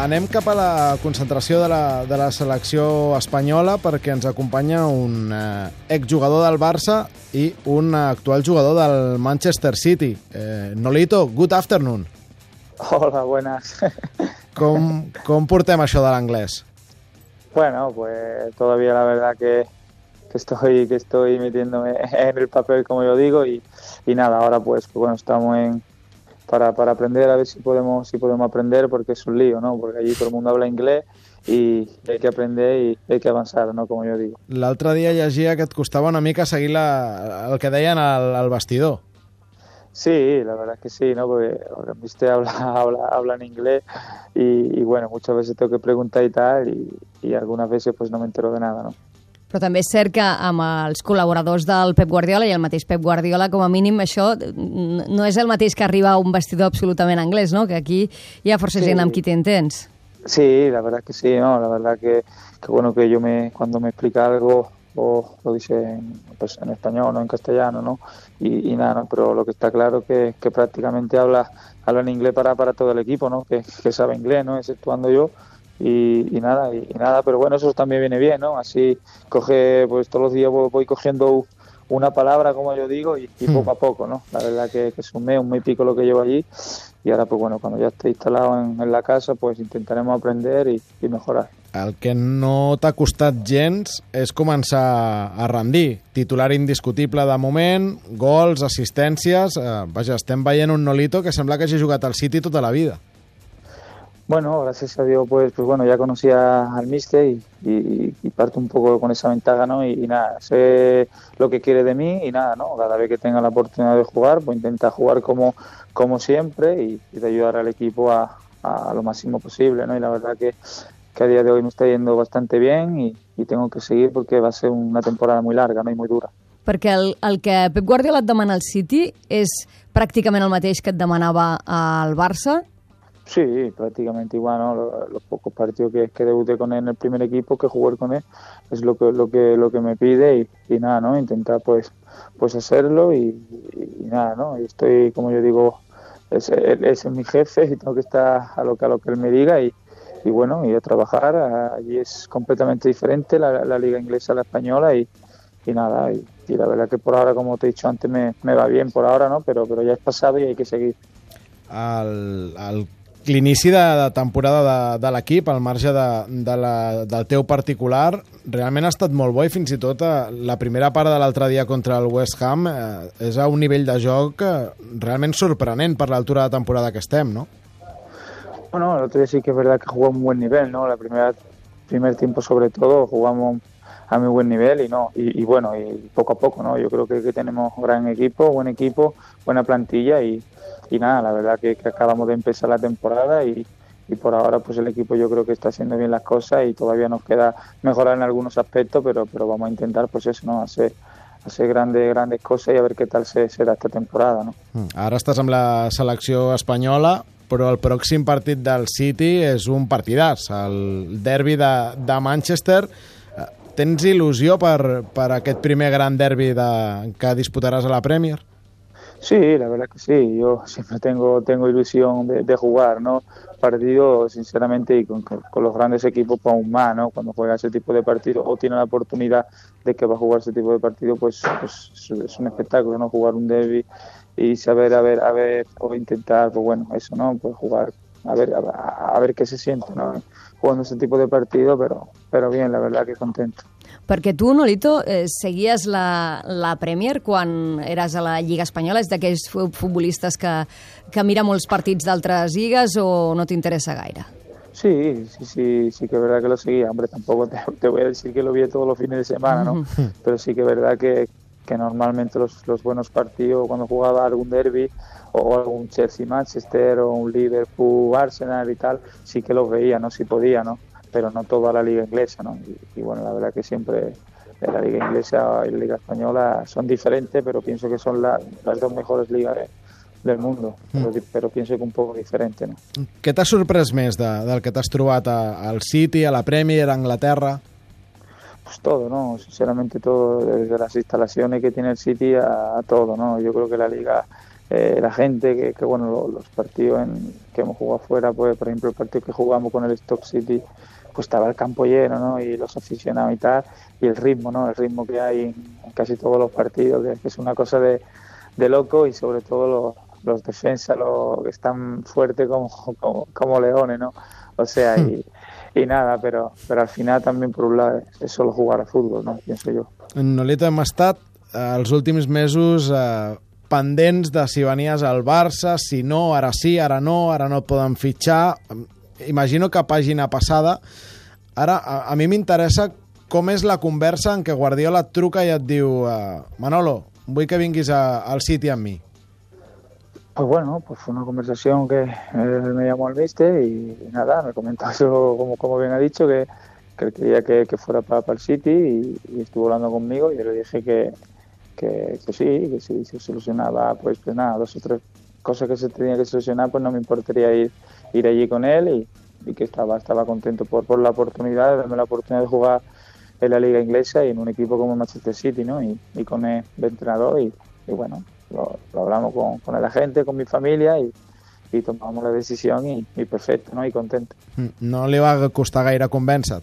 anem cap a la concentració de la selecció espanyola perquè ens acompanya un exjugador del Barça i un actual jugador del Manchester City. Nolito, good afternoon. Hola, buenas. Com portem això de l'anglès? Bueno, pues todavía la verdad que estoy metiéndome en el papel, como yo digo, y nada, ahora pues bueno, estamos para aprender, a ver si podemos aprender, porque es un lío, ¿no? Porque allí todo el mundo habla inglés y hay que aprender y hay que avançar, ¿no? Como yo digo. L'altre dia llegia que et costava una mica seguir el que deien al vestidor. Sí, la verdad es que sí, ¿no? Porque viste habla en inglés y bueno, muchas veces tengo que preguntar y tal y algunas veces pues no me entero de nada, ¿no? Però també és cert que amb els col·laboradors del Pep Guardiola i el mateix Pep Guardiola, com a mínim, això no és el mateix que arribar a un vestidor absolutament anglès, ¿no? Que aquí hi ha força gent amb qui t'entens. Sí, la verdad que sí, ¿no? La verdad que bueno, que cuando me explica algo o lo dice pues, en español, no en castellano, ¿no? Y nada, ¿no? Pero lo que está claro que prácticamente habla en inglés para todo el equipo, ¿no? Que sabe inglés, ¿no? Exceptuando yo. Y nada, pero bueno, eso también viene bien, ¿no? Así pues todos los días voy cogiendo una palabra, como yo digo, y poco a poco, ¿no? La verdad que es un mes y pico lo que llevo allí y ahora pues bueno, cuando ya esté instalado en la casa, pues intentaremos aprender y mejorar. El que no t'ha costat gens és començar a rendir. Titular indiscutible de moment, gols, assistències... Vaja, estem veient un Nolito que sembla que hagi jugat al City tota la vida. Bueno, gracias a Dios, pues bueno, ya conocía al míster y parto un poco con esa ventaja, ¿no? Y nada, sé lo que quiere de mí y nada, ¿no? Cada vez que tenga la oportunidad de jugar, pues intenta jugar como siempre y de ayudar al equipo a lo máximo posible, ¿no? Y la verdad que a día de hoy me está yendo bastante bien y tengo que seguir porque va a ser una temporada muy larga, ¿no? Y muy dura. Perquè el que Pep Guardiola et demana al City és pràcticament el mateix que et demanava al Barça? Sí, prácticamente igual, ¿no? Los pocos partidos que debuté con él en el primer equipo, que jugué con él, es lo que me pide y nada, ¿no? Intentar pues hacerlo y nada, ¿no? Y estoy, como yo digo, ese es mi jefe y tengo que estar a lo que él me diga y bueno, y a trabajar. Allí es completamente diferente la liga inglesa a la española y nada, y la verdad que por ahora, como te he dicho antes, me va bien por ahora, ¿no? Pero ya es pasado y hay que seguir. L'inici de temporada de l'equip, al marge del teu particular, realment ha estat molt bo i fins i tot la primera part de l'altre dia contra el West Ham és a un nivell de joc realment sorprenent per l'altura de temporada que estem, ¿no? Bueno, el otro día sí que es verdad que jugamos a un buen nivel, ¿no? Primer tiempo sobre todo jugamos a muy buen nivel y bueno, y poco a poco, ¿no? Yo creo que tenemos buen equipo, buena plantilla y nada, la verdad que acabamos de empezar la temporada y por ahora pues el equipo yo creo que está haciendo bien las cosas y todavía nos queda mejorar en algunos aspectos, pero vamos a intentar pues eso, ¿no? Hacer grandes cosas y a ver qué tal será esta temporada, ¿no? Ara estàs amb la selecció espanyola, però el pròxim partit del City és un partidàs, el derbi de Manchester. Tens il·lusió per aquest primer gran derbi que disputaràs a la Premier? Sí, la verdad que sí. Yo siempre tengo ilusión de jugar, ¿no? Partido, sinceramente, y con los grandes equipos, pues aún más, ¿no? Cuando juega ese tipo de partido o tiene la oportunidad de que va a jugar ese tipo de partido, pues es un espectáculo, ¿no? Jugar un derbi y saber, a ver, o intentar, pues bueno, eso, ¿no? Pues jugar, a ver qué se siente, ¿no? Jugando ese tipo de partido, pero bien, la verdad que contento. Perquè tu, Nolito, seguies la Premier quan eres a la Lliga Espanyola? És d'aquells futbolistes que mira molts partits d'altres lligues o no t'interessa gaire? Sí, que es verdad que lo seguía. Hombre, tampoco te voy a decir que lo vi todos los fines de semana, ¿no? Pero sí que es verdad que normalmente los buenos partidos, cuando jugaba algún derbi o algún Chelsea-Manchester o un Liverpool-Arsenal y tal, sí que los veía, ¿no? Si podía, ¿no? Pero no toda la liga inglesa, ¿no? Y bueno, la verdad que siempre la liga inglesa y la liga española son diferentes, pero pienso que son las dos mejores ligas del mundo, però pienso que un poco diferente, ¿no? Què t'ha sorprès més del que t'has trobat al City, a la Premier, a Anglaterra? Pues todo, ¿no? Sinceramente todo, desde las instalaciones que tiene el City a todo, ¿no? Yo creo que la liga la gente, que bueno, los partidos que hemos jugado fuera, pues por ejemplo el partido que jugamos con el Stoke City, pues estaba el campo lleno, ¿no? Y los aficionados y tal, y el ritmo, ¿no? El ritmo que hay en casi todos los partidos, que es una cosa de loco, y sobre todo los defensas, que están fuertes como leones, ¿no? O sea, y nada, pero al final també per un lado és solo jugar a futbol, no? Pienso yo. Nolito, hem estat els últims mesos pendents de si venies al Barça, si no, ara sí, ara no et poden fitxar. Imagino que pàgina passada. Ara, a mi m'interessa com és la conversa en què Guardiola et truca i et diu Manolo, vull que vinguis al City amb mi. Pues bueno, pues fue una conversación que me llamó al míster y nada, me comentó eso, como bien ha dicho, que él quería que fuera para el City y estuvo hablando conmigo y yo le dije que sí, que si se solucionaba, pues nada, 2 o 3 cosas que se tenían que solucionar, pues no me importaría ir allí con él y que estaba contento por la oportunidad, de darme la oportunidad de jugar en la liga inglesa y en un equipo como Manchester City, ¿no? Y con el entrenador y bueno, lo hablamos con el agente, con mi familia y tomamos la decisión y perfecto, ¿no? Y contento. No li va costar gaire convèncer-te?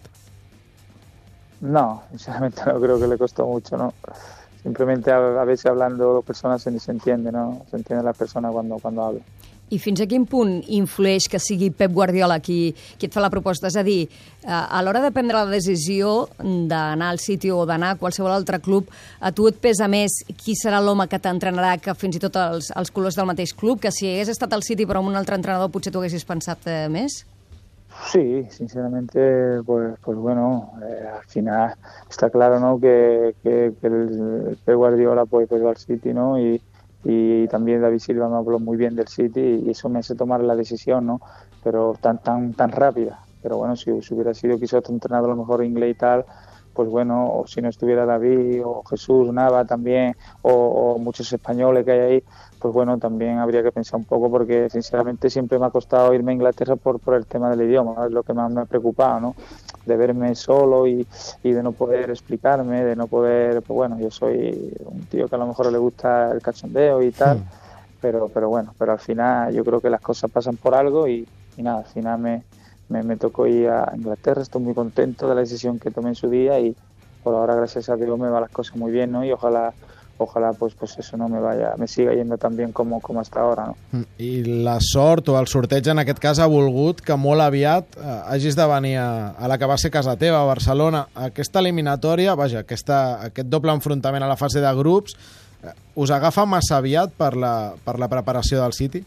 No, sinceramente no creo que le costó mucho, ¿no? Simplemente a veces hablando personas se entiende, ¿no? Se entiende la persona cuando habla. I fins a quin punt influeix que sigui Pep Guardiola qui et fa la proposta? És a dir, a l'hora de prendre la decisió d'anar al City o d'anar a qualsevol altre club, a tu et pesa més qui serà l'home que t'entrenarà que fins i tot els colors del mateix club, que si hagués estat al City però amb un altre entrenador potser t'ho haguessis pensat més? Sí, sinceramente, pues bueno, al final está claro, ¿no? que el Pep Guardiola pues va al City, ¿no? Y también David Silva me habló muy bien del City y eso me hace tomar la decisión, ¿no? Pero tan rápida. Pero bueno, si hubiera sido quizás otro entrenador a lo mejor inglés y tal, pues bueno, o si no estuviera David o Jesús Nava también, o muchos españoles que hay ahí, pues bueno, también habría que pensar un poco porque sinceramente siempre me ha costado irme a Inglaterra por el tema del idioma, ¿no? Es lo que más me ha preocupado, ¿no? De verme solo y de no poder explicarme, de no poder, pues bueno, yo soy un tío que a lo mejor le gusta el cachondeo y tal, sí. pero bueno, pero al final yo creo que las cosas pasan por algo y nada, al final me tocó ir a Inglaterra, estoy muy contento de la decisión que tomé en su día y por ahora gracias a Dios me van las cosas muy bien, ¿no? Y ojalá pues eso no me siga yendo tan bien como hasta ahora, no? I la sort o el sorteig en aquest cas ha volgut que molt aviat hagis de venir a la que va ser casa teva, a Barcelona. Aquesta eliminatòria, vaja, aquest doble enfrontament a la fase de grups, us agafa massa aviat per la preparació del City?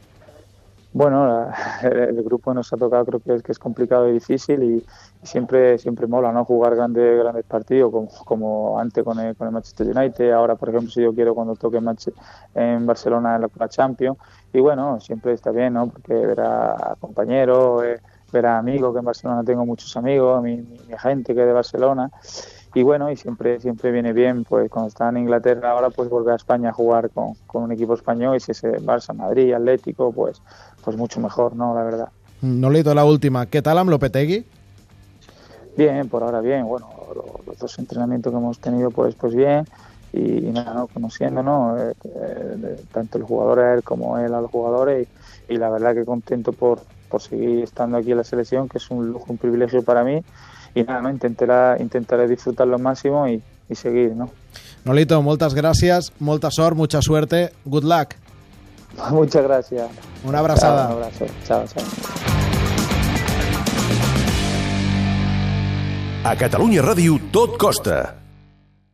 Bueno, el grupo nos ha tocado, creo que es complicado y difícil y siempre mola, ¿no? Jugar grandes partidos como antes con el Manchester United, ahora por ejemplo si yo quiero cuando toque match en Barcelona en la Champions y bueno, siempre está bien, ¿no? Porque ver a compañeros, ver a amigos, que en Barcelona tengo muchos amigos, mi gente que es de Barcelona. Y bueno, y siempre viene bien, pues cuando está en Inglaterra ahora, pues volver a España a jugar con un equipo español y si es Barça, Madrid, Atlético, pues mucho mejor, ¿no? La verdad. Nolito, la última. ¿Qué tal amb Lopetegui? Bien, por ahora bien. Bueno, los 2 entrenamientos que hemos tenido, pues bien. Y nada, ¿no? Conociendo, ¿no? Tanto el jugador a él como él a los jugadores. Y la verdad que contento por seguir estando aquí en la selección, que es un lujo, un privilegio para mí. Y nada, ¿no? Intentaré disfrutarlo al máximo y seguir, ¿no? Nolito, moltes gràcies, molta sort, mucha suerte, good luck. Muchas gracias. Una abrazada. Chao, un abrazo. Chao. A Catalunya Ràdio tot costa.